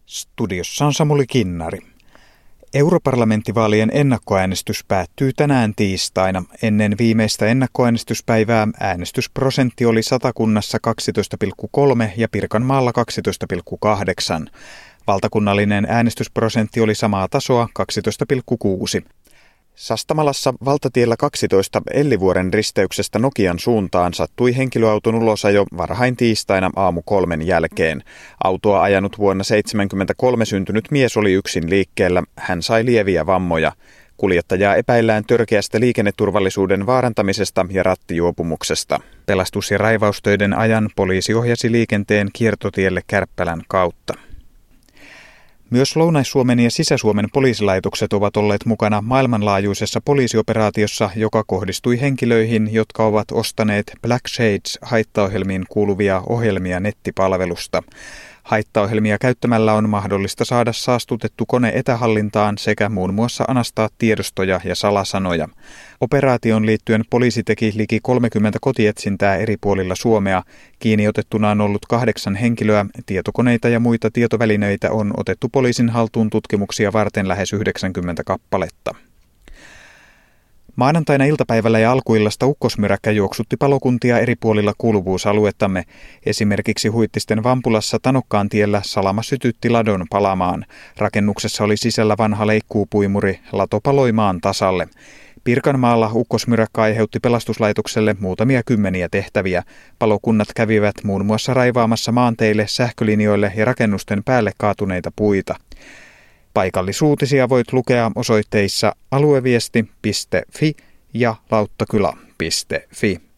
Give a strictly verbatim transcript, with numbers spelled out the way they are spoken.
Studiossa on Samuli Kinnari. Europarlamenttivaalien ennakkoäänestys päättyy tänään tiistaina. Ennen viimeistä ennakkoäänestyspäivää äänestysprosentti oli Satakunnassa kaksitoista pilkku kolme ja Pirkanmaalla kaksitoista pilkku kahdeksan. Valtakunnallinen äänestysprosentti oli samaa tasoa kaksitoista pilkku kuusi. Sastamalassa valtatiellä kaksitoista Ellivuoren risteyksestä Nokian suuntaan sattui henkilöauton ulosajo varhain tiistaina aamu kolmen jälkeen. Autoa ajanut vuonna seitsemänkymmentäkolme syntynyt mies oli yksin liikkeellä. Hän sai lieviä vammoja. Kuljettajaa epäillään törkeästä liikenneturvallisuuden vaarantamisesta ja rattijuopumuksesta. Pelastus- ja raivaustöiden ajan poliisi ohjasi liikenteen kiertotielle Kärppälän kautta. Myös Lounais-Suomen ja Sisä-Suomen poliisilaitokset ovat olleet mukana maailmanlaajuisessa poliisioperaatiossa, joka kohdistui henkilöihin, jotka ovat ostaneet Black Shades-haittaohjelmiin kuuluvia ohjelmia nettipalvelusta. Haittaohjelmia käyttämällä on mahdollista saada saastutettu kone etähallintaan sekä muun muassa anastaa tiedostoja ja salasanoja. Operaation liittyen poliisi teki liki kolmekymmentä kotietsintää eri puolilla Suomea. Kiinni otettuna on ollut kahdeksan henkilöä. Tietokoneita ja muita tietovälineitä on otettu poliisin haltuun tutkimuksia varten lähes yhdeksänkymmentä kappaletta. Maanantaina iltapäivällä ja alkuillasta ukkosmyräkkä juoksutti palokuntia eri puolilla kuuluvuusaluettamme. Esimerkiksi Huittisten Vampulassa Tanokkaan tiellä salama sytytti ladon palamaan. Rakennuksessa oli sisällä vanha leikkuupuimuri, lato paloi maan tasalle. Pirkanmaalla ukkosmyräkkä aiheutti pelastuslaitokselle muutamia kymmeniä tehtäviä. Palokunnat kävivät muun muassa raivaamassa maanteille, sähkölinjoille ja rakennusten päälle kaatuneita puita. Paikallisuutisia voit lukea osoitteissa alueviesti piste fi ja lauttakylä piste fi.